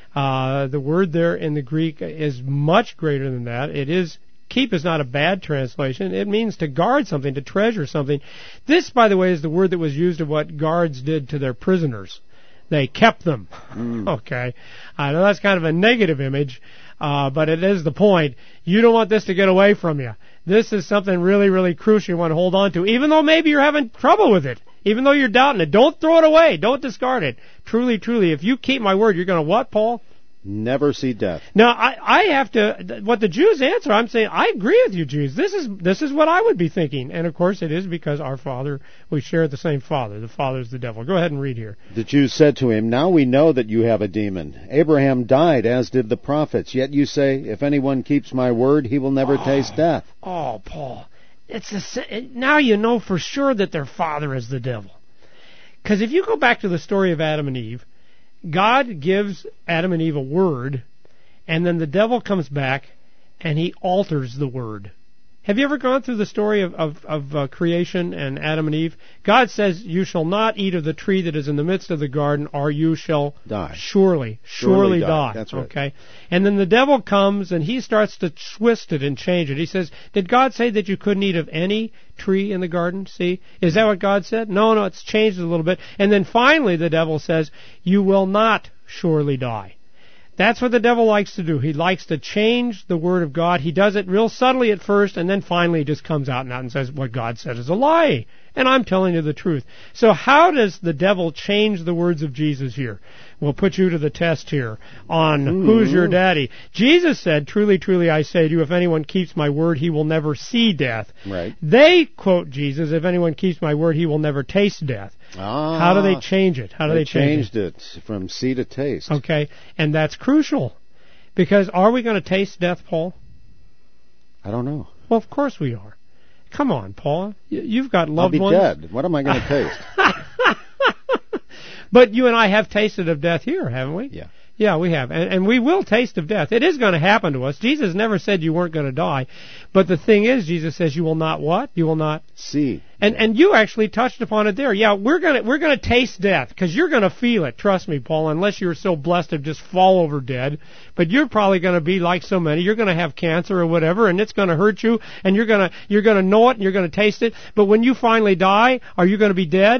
Uh, the word there in the Greek is much greater than that. It is, keep is not a bad translation. It means to guard something, to treasure something. This, by the way, is the word that was used of what guards did to their prisoners. They kept them. Mm. Okay. I know that's kind of a negative image, uh, but it is the point. You don't want this to get away from you. This is something really, really crucial you want to hold on to, even though maybe you're having trouble with it, even though you're doubting it. Don't throw it away. Don't discard it. Truly, truly, if you keep my word, you're going to what, Paul? Never see death. Now, I, I have to, what the Jews answer, I'm saying, I agree with you, Jews. This is, this is what I would be thinking. And of course it is because our Father, we share the same Father. The Father is the devil. Go ahead and read here. The Jews said to him, now we know that you have a demon. Abraham died, as did the prophets. Yet you say, if anyone keeps my word, he will never oh, taste death. Oh, Paul. It's the, now you know for sure that their father is the devil. Because if you go back to the story of Adam and Eve, God gives Adam and Eve a word, and then the devil comes back and he alters the word. Have you ever gone through the story of, of, of uh, creation and Adam and Eve? God says, you shall not eat of the tree that is in the midst of the garden, or you shall die. Surely, surely, surely die. die. That's right. Okay? And then the devil comes and he starts to twist it and change it. He says, did God say that you couldn't eat of any tree in the garden? See? Is that what God said? No, no, it's changed a little bit. And then finally the devil says, you will not surely die. That's what the devil likes to do. He likes to change the word of God. He does it real subtly at first, and then finally he just comes out and out and says, what God said is a lie. And I'm telling you the truth. So how does the devil change the words of Jesus here? We'll put you to the test here on Ooh. Who's your daddy. Jesus said, truly, truly, I say to you, if anyone keeps my word, he will never see death. Right. They quote Jesus, if anyone keeps my word, he will never taste death. Ah, How do they change it? How do they, they change changed it? it from see to taste. Okay, and that's crucial. Because are we going to taste death, Paul? I don't know. Well, of course we are. Come on, Paul. You've got loved I'll be ones. dead. What am I going to taste? But you and I have tasted of death here, haven't we? Yeah. Yeah, we have. And, and we will taste of death. It is going to happen to us. Jesus never said you weren't going to die. But the thing is, Jesus says you will not what? You will not see. And and you actually touched upon it there. Yeah, we're going to we're going to taste death because you're going to feel it. Trust me, Paul, unless you're so blessed to just fall over dead. But you're probably going to be like so many. You're going to have cancer or whatever, and it's going to hurt you, and you're going to you're going to know it, and you're going to taste it. But when you finally die, are you going to be dead?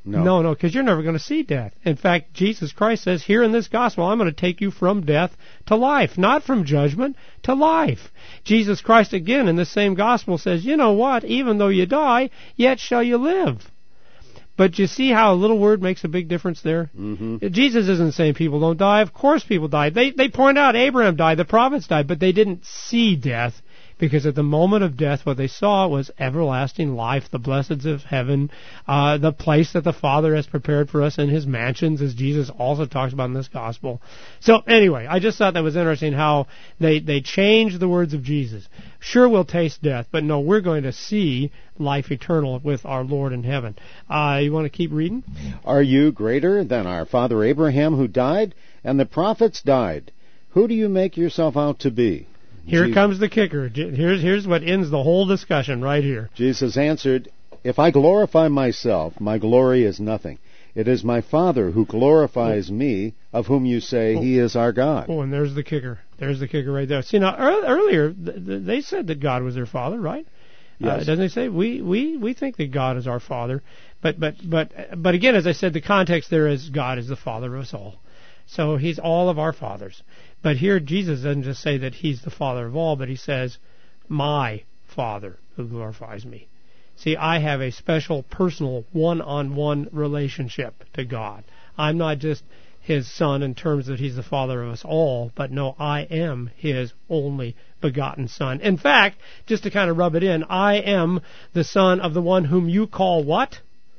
No, no, no, because you're never going to see death. In fact, Jesus Christ says here in this gospel, I'm going to take you from death to life, not from judgment to life. Jesus Christ again in the same gospel says, you know what, even though you die, yet shall you live. But you see how a little word makes a big difference there? Mm-hmm. Jesus isn't saying people don't die. Of course people died. They, they point out Abraham died, the prophets died, but they didn't see death. Because at the moment of death, what they saw was everlasting life, the blessings of heaven, uh, the place that the Father has prepared for us in His mansions, as Jesus also talks about in this gospel. So anyway, I just thought that was interesting how they, they changed the words of Jesus. Sure, we'll taste death, but no, we're going to see life eternal with our Lord in heaven. Uh, you want to keep reading? Are you greater than our father Abraham, who died, and the prophets died? Who do you make yourself out to be? Here Jesus. comes the kicker. Here's here's what ends the whole discussion right here. Jesus answered, If I glorify myself, my glory is nothing. It is my Father who glorifies oh. me, of whom you say oh. He is our God. Oh, and there's the kicker. There's the kicker right there. See, now, earlier, they said that God was their Father, right? Yes. Uh, doesn't it say? We, we, we think that God is our Father. But, but, but, but again, as I said, the context there is God is the Father of us all. So He's all of our fathers. But here Jesus doesn't just say that He's the Father of all, but He says, my Father who glorifies me. See, I have a special, personal, one-on-one relationship to God. I'm not just His Son in terms that He's the Father of us all, but no, I am His only begotten Son. In fact, just to kind of rub it in, I am the Son of the one whom you call what?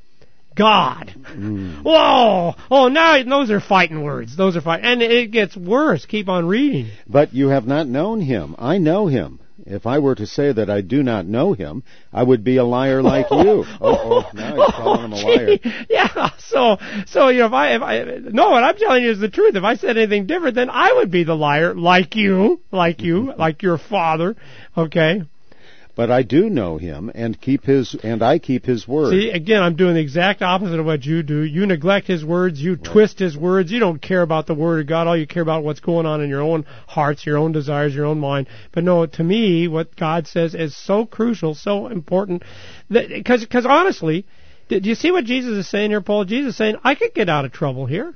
God. Mm. Whoa! Oh, now those are fighting words. Those are fighting, and it gets worse. Keep on reading. But you have not known Him. I know Him. If I were to say that I do not know Him, I would be a liar like you. Oh, now he's calling him a liar. Yeah. So, so you know, if I, if I, no, what I'm telling you is the truth. If I said anything different, then I would be the liar, like you, like you, like your father. Okay. But I do know Him, and keep His, and I keep His word. See, again, I'm doing the exact opposite of what you do. You neglect His words. You right. twist His words. You don't care about the Word of God. All you care about what's going on in your own hearts, your own desires, your own mind. But no, to me, what God says is so crucial, so important. Because, because honestly, do you see what Jesus is saying here, Paul? Jesus is saying, I could get out of trouble here.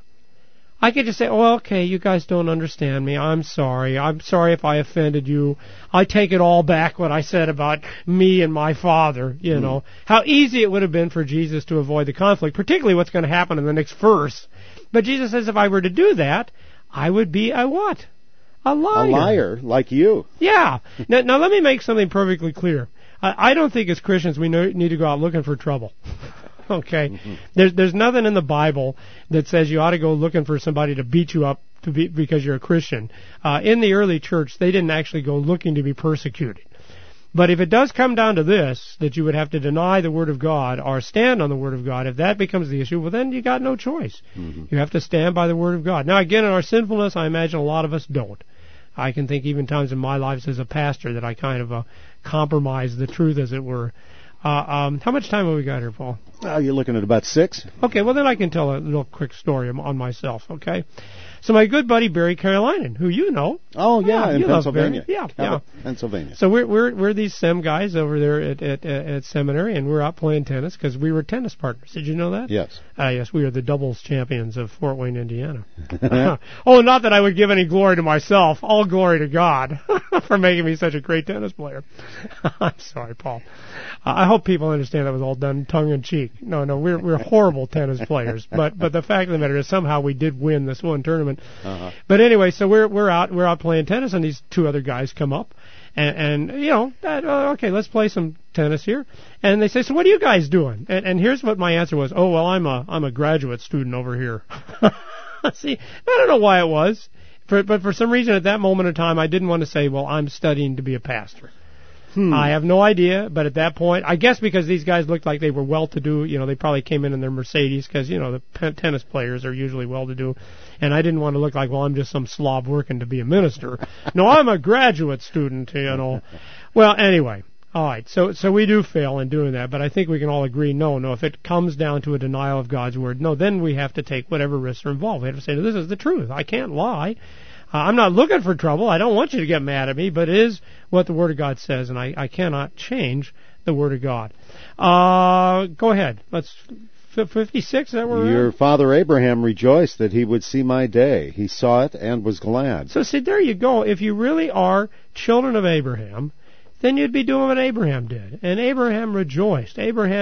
I could just say, oh, okay, you guys don't understand me. I'm sorry. I'm sorry if I offended you. I take it all back what I said about me and my Father, you mm. know. How easy it would have been for Jesus to avoid the conflict, particularly what's going to happen in the next verse. But Jesus says if I were to do that, I would be a what? A liar. A liar, like you. Yeah. now, now, let me make something perfectly clear. I, I don't think as Christians we know, need to go out looking for trouble. Okay, mm-hmm. there's there's nothing in the Bible that says you ought to go looking for somebody to beat you up to be because you're a Christian. Uh, in the early church, they didn't actually go looking to be persecuted. But if it does come down to this, that you would have to deny the Word of God or stand on the Word of God, if that becomes the issue, well, then you got no choice. Mm-hmm. You have to stand by the Word of God. Now, again, in our sinfulness, I imagine a lot of us don't. I can think even times in my life as a pastor that I kind of uh, compromise the truth, as it were. Uh, um, how much time have we got here, Paul? Uh, you're looking at about six. Okay, well then I can tell a little quick story on myself, okay? So my good buddy Barry Carolinian, who you know. Oh, yeah, yeah in Pennsylvania. Yeah, yeah. Pennsylvania. So we're, we're, we're these sem guys over there at, at, at seminary, and we're out playing tennis because we were tennis partners. Did you know that? Yes. Uh, yes, we are the doubles champions of Fort Wayne, Indiana. Oh, not that I would give any glory to myself. All glory to God for making me such a great tennis player. I'm sorry, Paul. Uh, I hope people understand that was all done tongue-in-cheek. No, no, we're we're horrible tennis players. But but the fact of the matter is somehow we did win this one tournament. Uh-huh. But anyway, so we're we're out we're out playing tennis, and these two other guys come up, and, and you know, uh, okay, let's play some tennis here. And they say, so what are you guys doing? And, and here's what my answer was. Oh, well, I'm a I'm a graduate student over here. See, I don't know why it was, for, but for some reason at that moment in time, I didn't want to say, well, I'm studying to be a pastor. Hmm. I have no idea, but at that point, I guess because these guys looked like they were well-to-do, you know, they probably came in in their Mercedes because, you know, the p- tennis players are usually well-to-do, and I didn't want to look like, well, I'm just some slob working to be a minister. No, I'm a graduate student, you know. Well, anyway, all right, so so we do fail in doing that, but I think we can all agree, no, no, if it comes down to a denial of God's word, no, then we have to take whatever risks are involved. We have to say, this is the truth. I can't lie. Uh, I'm not looking for trouble. I don't want you to get mad at me, but it is what the Word of God says, and I, I cannot change the Word of God. Uh, go ahead. Let's fifty-six, is that where Your we're at? father Abraham rejoiced that he would see my day. He saw it and was glad. So see, there you go. If you really are children of Abraham, then you'd be doing what Abraham did. And Abraham rejoiced.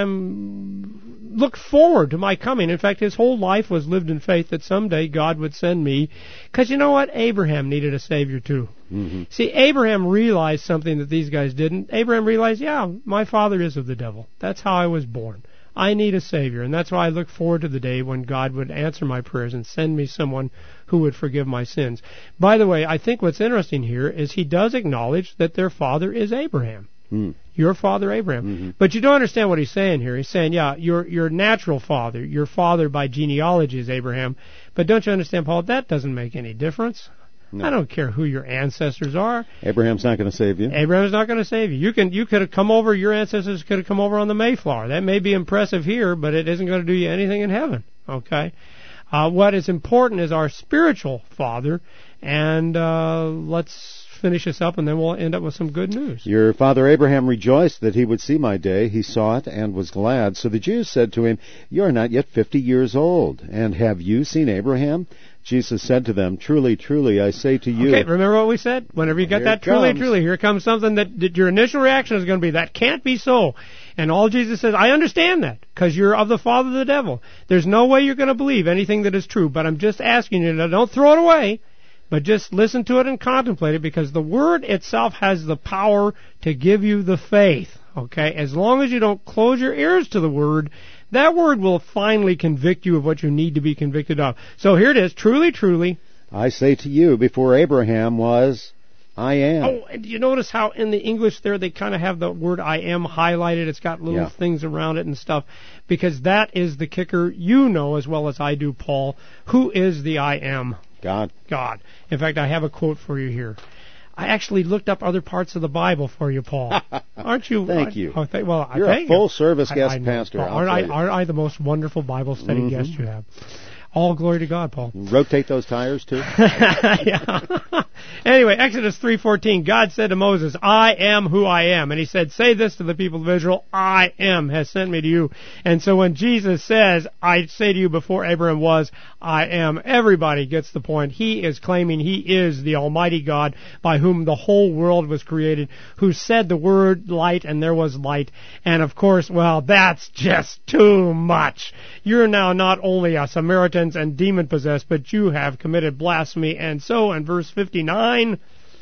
Abraham looked forward to my coming. In fact, his whole life was lived in faith that someday God would send me. Because you know what? Abraham needed a Savior too. Mm-hmm. See, Abraham realized something that these guys didn't. Abraham realized, yeah, my father is of the devil. That's how I was born. I need a Savior, and that's why I look forward to the day when God would answer my prayers and send me someone who would forgive my sins. By the way, I think what's interesting here is he does acknowledge that their father is Abraham. Mm. Your father Abraham. Mm-hmm. But you don't understand what he's saying here. He's saying, yeah, your your natural father, your father by genealogy is Abraham. But don't you understand, Paul, that doesn't make any difference. No. I don't care who your ancestors are. Abraham's not going to save you. Abraham's not going to save you. You can you could have come over. Your ancestors could have come over on the Mayflower. That may be impressive here, but it isn't going to do you anything in heaven. Okay. Uh, what is important is our spiritual father, and uh, let's finish this up, and then we'll end up with some good news. Your father Abraham rejoiced that he would see my day. He saw it and was glad. So the Jews said to him, "You are not yet fifty years old, and have you seen Abraham?" Jesus said to them, "Truly, truly, I say to you..." Okay, remember what we said? Whenever you got Here that it truly, comes. truly, here comes something that, that your initial reaction is going to be, that can't be so. And all Jesus says, I understand that, because you're of the father of the devil. There's no way you're going to believe anything that is true, but I'm just asking you, now don't throw it away, but just listen to it and contemplate it, because the Word itself has the power to give you the faith. Okay? As long as you don't close your ears to the Word, that Word will finally convict you of what you need to be convicted of. So here it is, truly, truly. I say to you, before Abraham was, I am. Oh, and do you notice how in the English there they kind of have the word I am highlighted? It's got little Yeah. things around it and stuff. Because that is the kicker. You know as well as I do, Paul, who is the I am? God. God. In fact, I have a quote for you here. I actually looked up other parts of the Bible for you, Paul. Aren't you? Thank I, you. Oh, th- well, You're I a thank full-service you. guest I, I know, pastor, Paul. I'll Aren't, I, tell you. aren't I the most wonderful Bible study Mm-hmm. guest you have? All glory to God, Paul. Rotate those tires, too? Yeah. Anyway, Exodus three fourteen, God said to Moses, I am who I am. And he said, say this to the people of Israel, I am has sent me to you. And so when Jesus says, I say to you before Abraham was, I am, everybody gets the point. He is claiming he is the Almighty God by whom the whole world was created, who said the word light and there was light. And of course, well, that's just too much. You're now not only a Samaritan and demon-possessed, but you have committed blasphemy. And so in verse fifty-nine...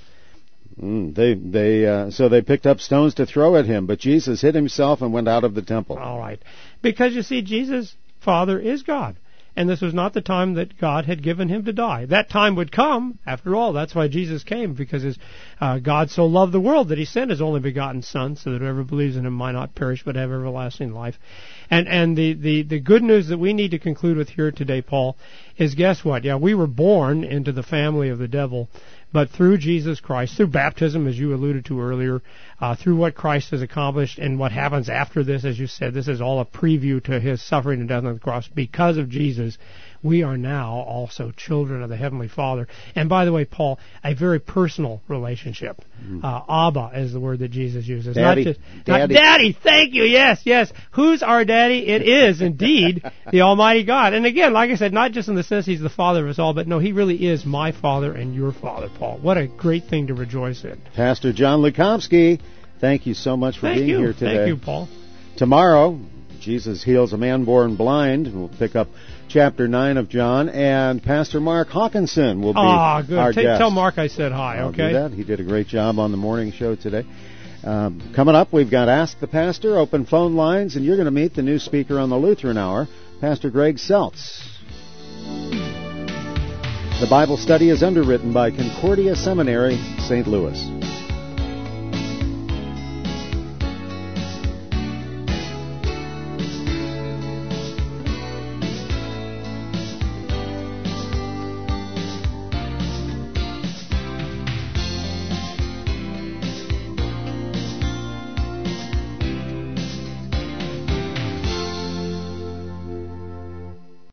Mm, they they uh, so they picked up stones to throw at him, but Jesus hid himself and went out of the temple. All right. Because you see, Jesus' Father is God. And this was not the time that God had given him to die. That time would come, after all. That's why Jesus came, because his, uh, God so loved the world that he sent his only begotten Son, so that whoever believes in him might not perish but have everlasting life. And and the, the, the good news that we need to conclude with here today, Paul, is guess what? Yeah, we were born into the family of the devil, but through Jesus Christ, through baptism, as you alluded to earlier, uh, through what Christ has accomplished and what happens after this, as you said, this is all a preview to his suffering and death on the cross. Because of Jesus, we are now also children of the Heavenly Father. And by the way, Paul, a very personal relationship. Mm. Uh, Abba is the word that Jesus uses. Daddy. Not just, Daddy. Not daddy, thank you, yes, yes. Who's our daddy? It is indeed the Almighty God. And again, like I said, not just in the sense he's the Father of us all, but no, he really is my Father and your Father, Paul. What a great thing to rejoice in. Pastor John Lukomsky, thank you so much for thank being you. here today. Thank you, Paul. Tomorrow, Jesus heals a man born blind. We'll pick up chapter nine of John, and Pastor Mark Hawkinson will be ah, good. our Take, guest. Tell Mark I said hi, I'll okay? do that. He did a great job on the morning show today. Um, coming up, we've got Ask the Pastor, open phone lines, and you're going to meet the new speaker on the Lutheran Hour, Pastor Greg Seltz. The Bible study is underwritten by Concordia Seminary, Saint Louis.